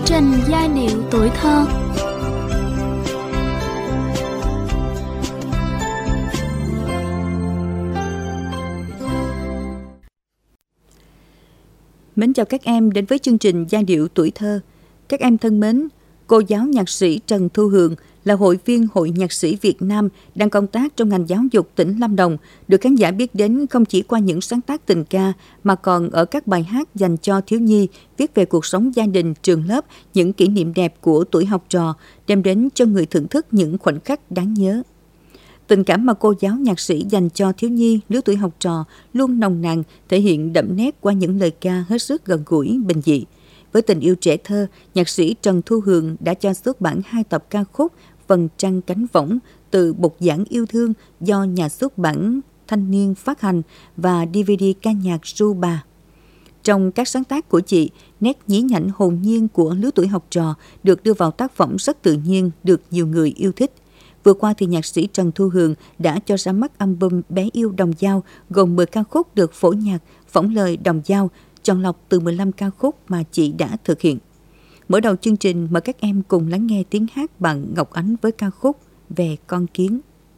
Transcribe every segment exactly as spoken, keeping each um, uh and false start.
trình giai điệu tuổi thơ. Mến chào các em đến với chương trình giai điệu tuổi thơ. Các em thân mến, cô giáo nhạc sĩ Trần Thu Hường là hội viên Hội Nhạc sĩ Việt Nam đang công tác trong ngành giáo dục tỉnh Lâm Đồng, được khán giả biết đến không chỉ qua những sáng tác tình ca mà còn ở các bài hát dành cho thiếu nhi, viết về cuộc sống gia đình, trường lớp, những kỷ niệm đẹp của tuổi học trò, đem đến cho người thưởng thức những khoảnh khắc đáng nhớ. Tình cảm mà cô giáo nhạc sĩ dành cho thiếu nhi, lứa tuổi học trò luôn nồng nàn, thể hiện đậm nét qua những lời ca hết sức gần gũi, bình dị. Với tình yêu trẻ thơ, nhạc sĩ Trần Thu Hường đã cho xuất bản hai tập ca khúc Vầng trăng cánh võng từ Bục giảng yêu thương do nhà xuất bản Thanh niên phát hành và đê vê đê ca nhạc Ru Bà. Trong các sáng tác của chị, nét nhí nhảnh hồn nhiên của lứa tuổi học trò được đưa vào tác phẩm rất tự nhiên, được nhiều người yêu thích. Vừa qua thì nhạc sĩ Trần Thu Hường đã cho ra mắt album Bé yêu Đồng Dao gồm mười ca khúc được phổ nhạc, phỏng lời Đồng Dao, chọn lọc từ mười lăm ca khúc mà chị đã thực hiện. Mở đầu chương trình, mời các em cùng lắng nghe tiếng hát bằng Ngọc Ánh với ca khúc Về Con Kiến.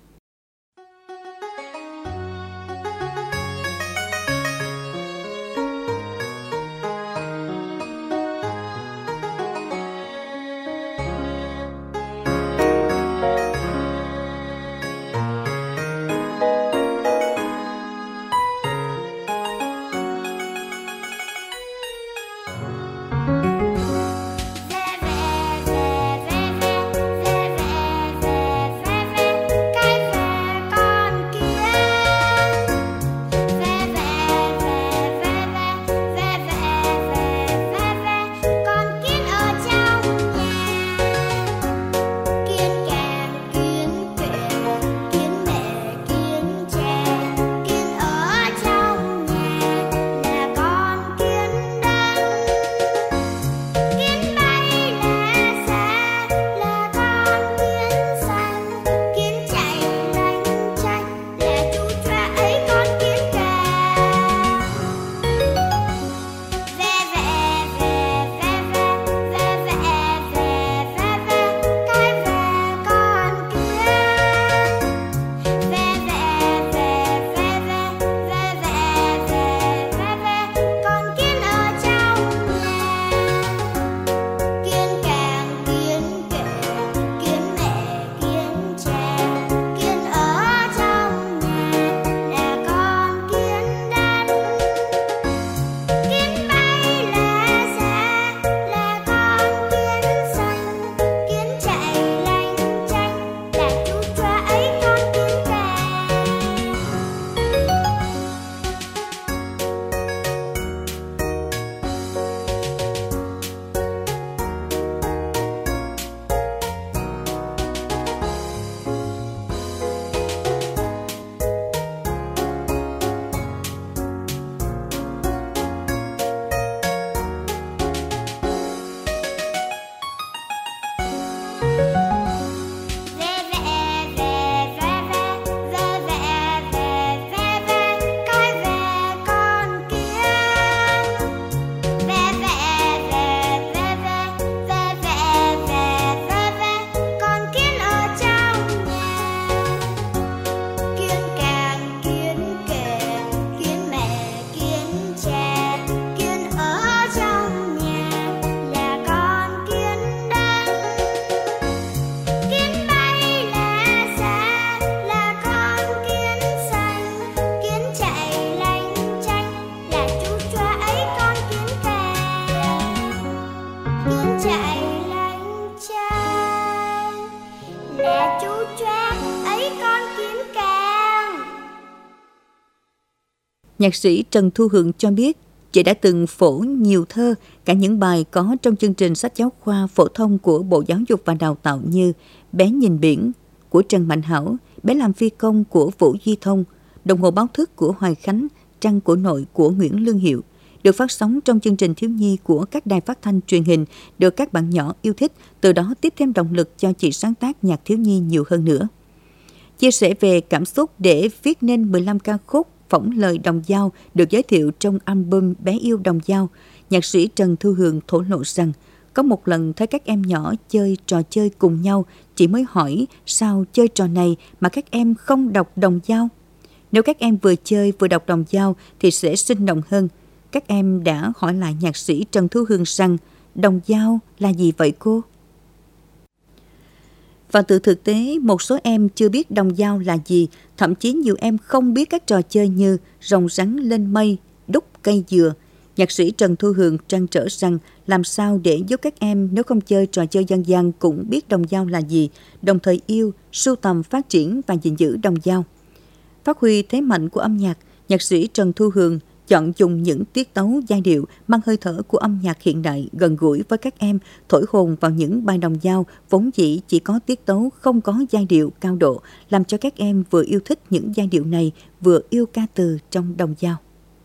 Nhạc sĩ Trần Thu Hường cho biết, chị đã từng phổ nhiều thơ, cả những bài có trong chương trình sách giáo khoa phổ thông của Bộ Giáo dục và Đào tạo như Bé nhìn biển của Trần Mạnh Hảo, Bé làm phi công của Vũ Duy Thông, Đồng hồ báo thức của Hoài Khánh, Trăng của nội của Nguyễn Lương Hiệu, được phát sóng trong chương trình thiếu nhi của các đài phát thanh truyền hình, được các bạn nhỏ yêu thích, từ đó tiếp thêm động lực cho chị sáng tác nhạc thiếu nhi nhiều hơn nữa. Chia sẻ về cảm xúc để viết nên mười lăm ca khúc phỏng lời Đồng Dao được giới thiệu trong album Bé yêu Đồng Dao, nhạc sĩ Trần Thu Hường thổ lộ rằng Có một lần thấy các em nhỏ chơi trò chơi cùng nhau, chị mới hỏi sao chơi trò này mà các em không đọc đồng dao. Nếu các em vừa chơi vừa đọc đồng dao thì sẽ sinh động hơn. Các em đã hỏi lại nhạc sĩ Trần Thu Hường rằng đồng dao là gì vậy cô? Và từ thực tế, một số em chưa biết đồng dao là gì, thậm chí nhiều em không biết các trò chơi như rồng rắn lên mây, đúc cây dừa. Nhạc sĩ Trần Thu Hường trăn trở rằng làm sao để giúp các em nếu không chơi trò chơi dân gian cũng biết đồng dao là gì, đồng thời yêu, sưu tầm, phát triển và gìn giữ đồng dao. Phát huy thế mạnh của âm nhạc, nhạc sĩ Trần Thu Hường chọn dùng những tiết tấu giai điệu mang hơi thở của âm nhạc hiện đại gần gũi với các em, thổi hồn vào những bài đồng dao vốn dĩ chỉ có tiết tấu không có giai điệu cao độ, làm cho các em vừa yêu thích những giai điệu này vừa yêu ca từ trong đồng dao.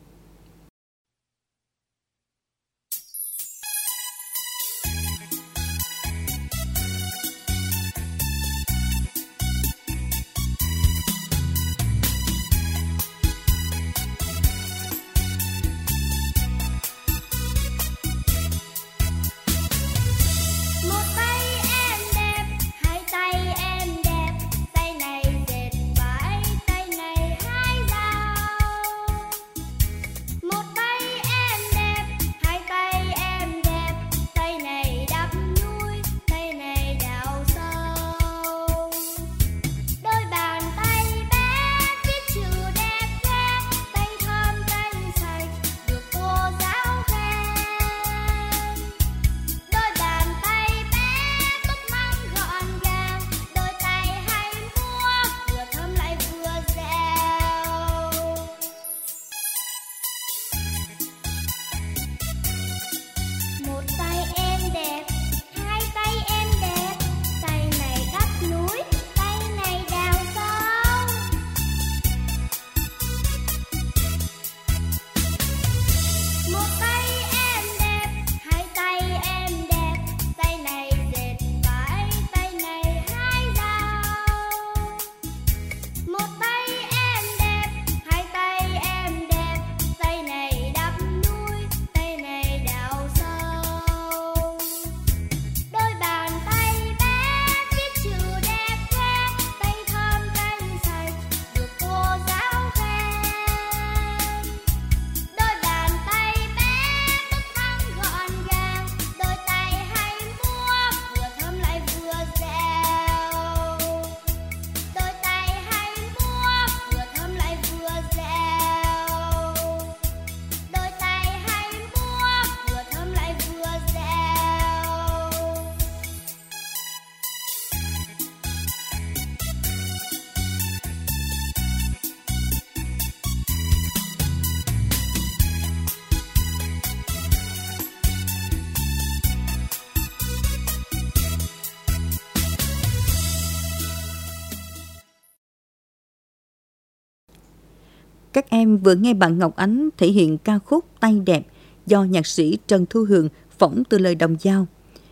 Các em vừa nghe bạn Ngọc Ánh thể hiện ca khúc Tay Đẹp do nhạc sĩ Trần Thu Hường phỏng từ lời đồng dao.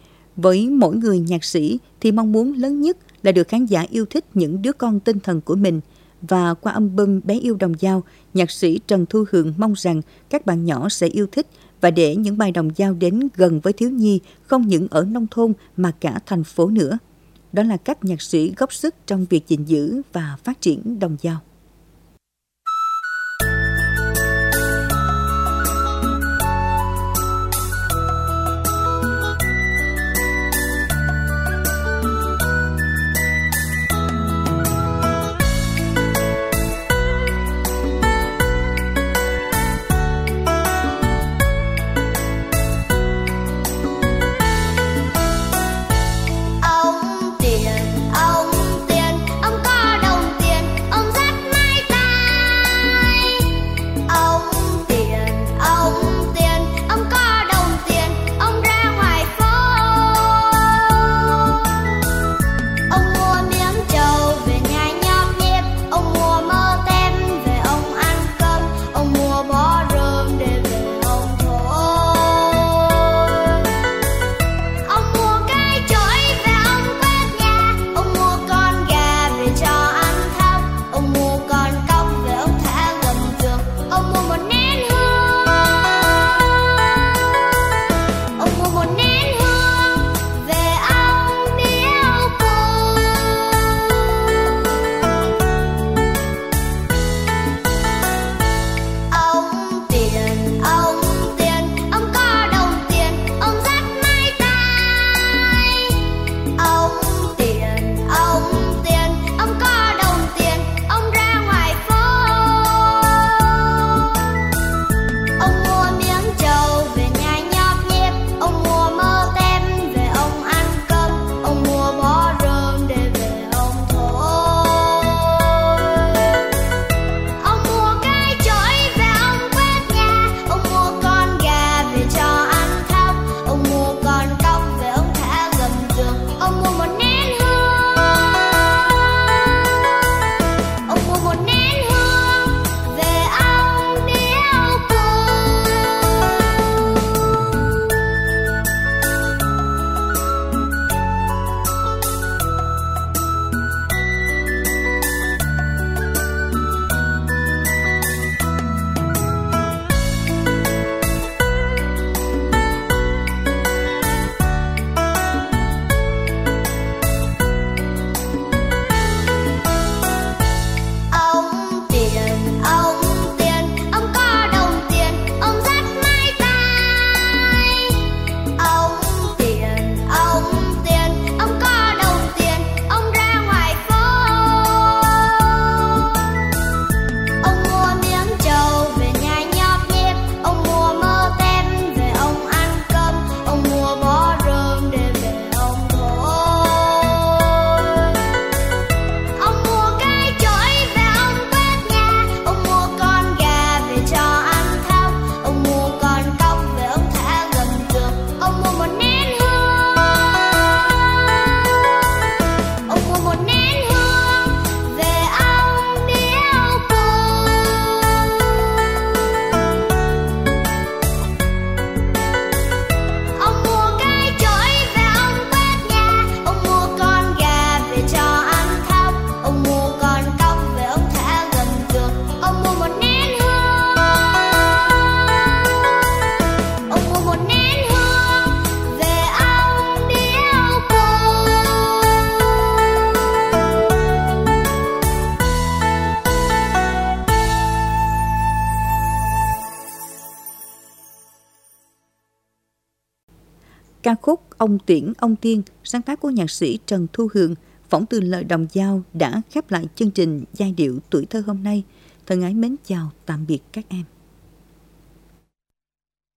Với mỗi người nhạc sĩ thì mong muốn lớn nhất là được khán giả yêu thích những đứa con tinh thần của mình. Và qua album Bé Yêu Đồng Dao, nhạc sĩ Trần Thu Hường mong rằng các bạn nhỏ sẽ yêu thích và để những bài đồng dao đến gần với thiếu nhi không những ở nông thôn mà cả thành phố nữa. Đó là cách nhạc sĩ góp sức trong việc gìn giữ và phát triển đồng dao. Ông tiền, ông tiền, ông có đồng tiền, ông dắt Ca khúc Ông Tiễn Ông Tiên, sáng tác của nhạc sĩ Trần Thu Hường, phỏng từ lời Đồng Dao đã khép lại chương trình Giai điệu tuổi thơ hôm nay. Thân ái mến chào, tạm biệt các em.